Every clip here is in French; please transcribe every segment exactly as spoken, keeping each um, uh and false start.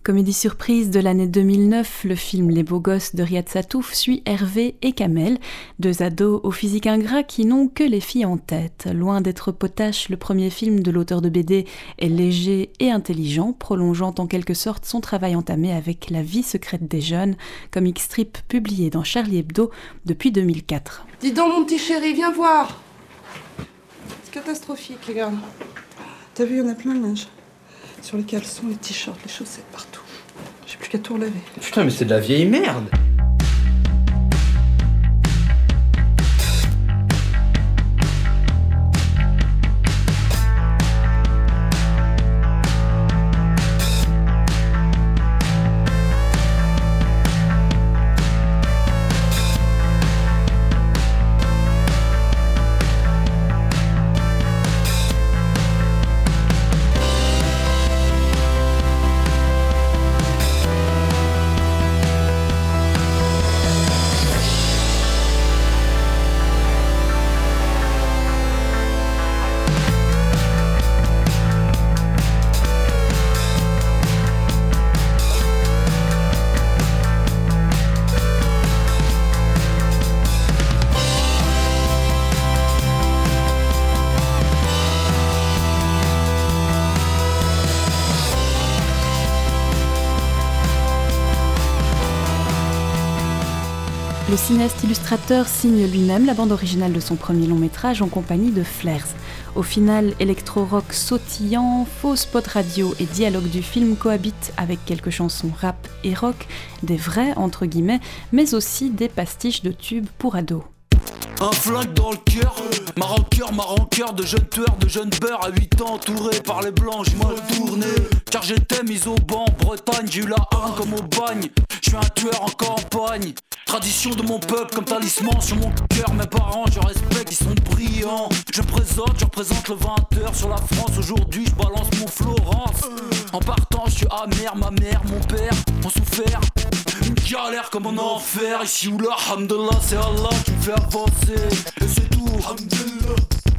Comédie surprise de l'année deux mille neuf, le film Les Beaux Gosses de Riyad Sattouf suit Hervé et Kamel, deux ados au physique ingrat qui n'ont que les filles en tête. Loin d'être potache, le premier film de l'auteur de B D est léger et intelligent, prolongeant en quelque sorte son travail entamé avec La vie secrète des jeunes, comic strip publié dans Charlie Hebdo depuis deux mille quatre. Dis donc mon petit chéri, viens voir. C'est catastrophique, regarde. T'as vu, il y en a plein de linge. Sur les caleçons, les t-shirts, les chaussettes, partout. J'ai plus qu'à tout relaver. Putain, mais c'est de la vieille merde. Le cinéaste-illustrateur signe lui-même la bande originale de son premier long métrage en compagnie de Flares. Au final, électro-rock sautillant, faux spot radio et dialogue du film cohabitent avec quelques chansons rap et rock, des vrais entre guillemets, mais aussi des pastiches de tubes pour ados. Un flingue dans le cœur, ma rancœur, ma rancœur de jeunes tueurs, de jeunes beurs à huit ans entourés par les blancs, j'ai mal tourné. Car j'étais mis au banc, Bretagne, j'ai eu la haine comme au bagne. Je suis un tueur en campagne, tradition de mon peuple comme talisman sur mon cœur. Mes parents, je respecte, ils sont brillants. Je présente, je représente le vingt heures sur la France. Aujourd'hui, je balance mon Florence. En partant, je suis amer, ma mère, mon père ont souffert. Une galère comme un enfer. Ici ou là, alhamdulillah, c'est Allah qui me fait avancer. Et c'est tout, alhamdulillah.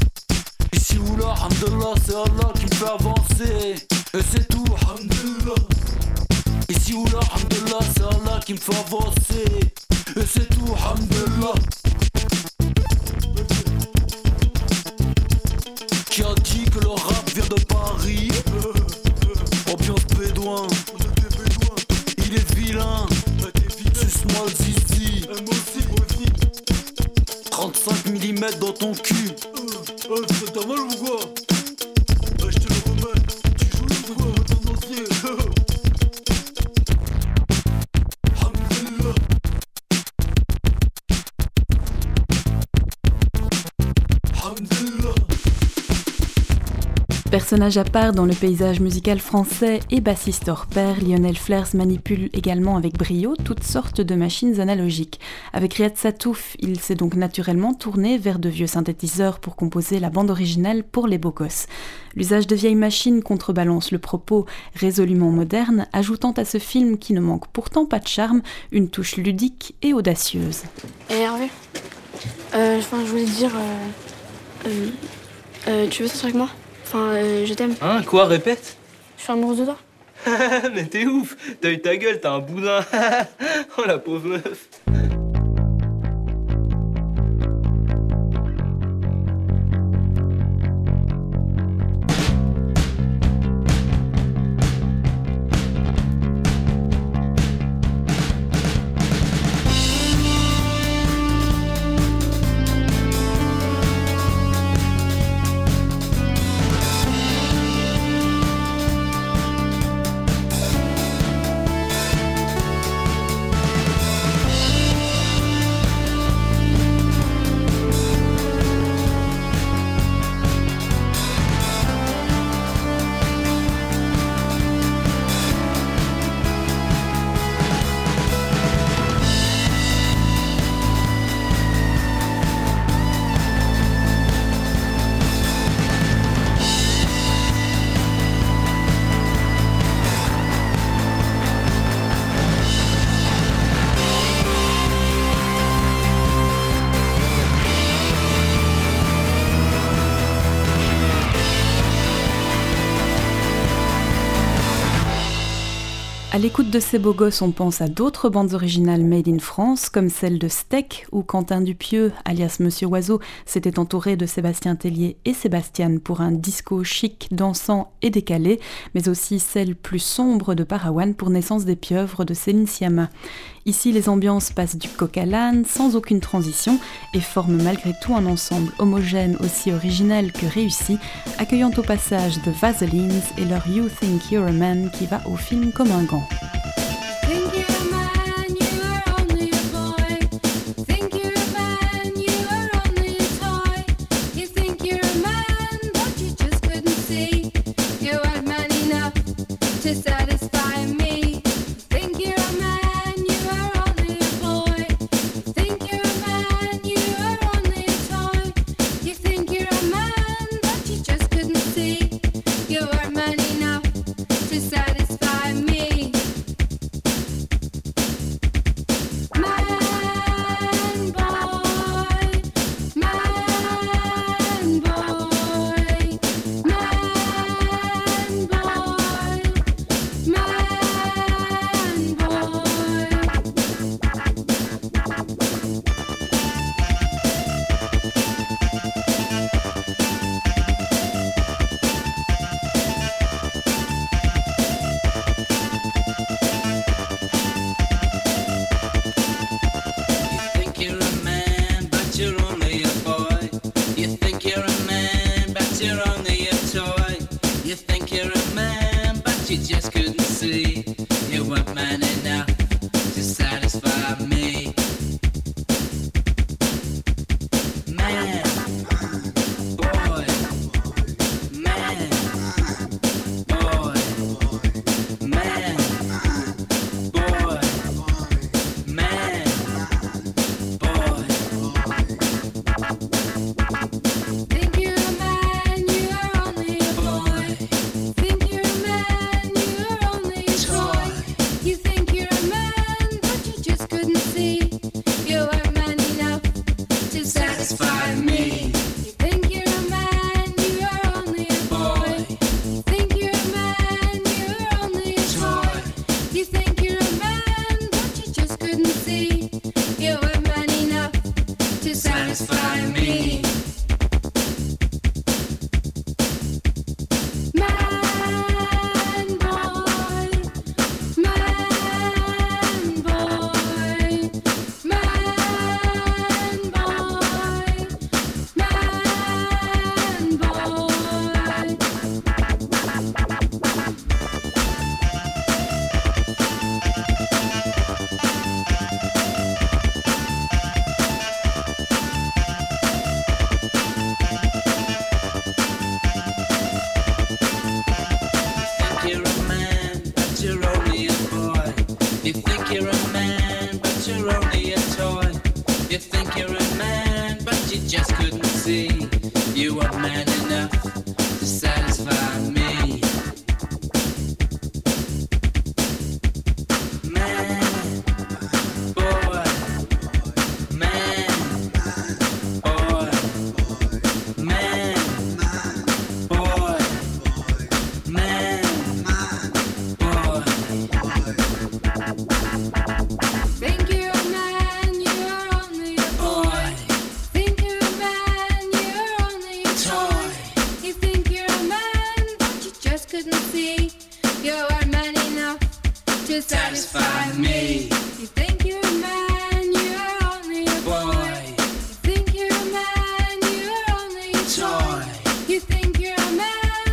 Ici ou là, alhamdulillah, c'est Allah qui me fait avancer. Et c'est tout, alhamdulillah. Ici ou là, alhamdulillah, c'est Allah qui me fait avancer. Et c'est tout, alhamdulillah. Qui a dit que le rap vient de Paris? Ambiance bédouin. Il est vilain. Suce-moi le zizi. trente-cinq millimètres dans ton cul. T'as mal ou quoi? Je te le remets. Tu joues le quoi? Ton entier. Personnage à part dans le paysage musical français et bassiste hors pair, Lionel Flares manipule également avec brio toutes sortes de machines analogiques. Avec Riyad Sattouf, il s'est donc naturellement tourné vers de vieux synthétiseurs pour composer la bande originale pour Les Beaux Gosses. L'usage de vieilles machines contrebalance le propos résolument moderne, ajoutant à ce film qui ne manque pourtant pas de charme, une touche ludique et audacieuse. Et Hervé, euh, je voulais te dire, euh, euh, euh, tu veux sortir avec moi? Enfin, euh, je t'aime. Hein, quoi, répète? Je suis amoureuse de toi. Mais t'es ouf, t'as eu ta gueule, t'as un boudin. Oh la pauvre meuf. À l'écoute de ces beaux gosses, on pense à d'autres bandes originales made in France, comme celle de Steck, où Quentin Dupieux, alias Monsieur Oiseau, s'était entouré de Sébastien Tellier et Sébastien pour un disco chic, dansant et décalé, mais aussi celle plus sombre de Parawan pour Naissance des pieuvres de Céline Sciamma. Ici, les ambiances passent du coq à l'âne sans aucune transition et forment malgré tout un ensemble homogène aussi originel que réussi, accueillant au passage The Vaselines et leur You Think You're a Man qui va au film comme un gant.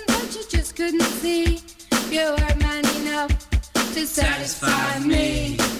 Satisfy me.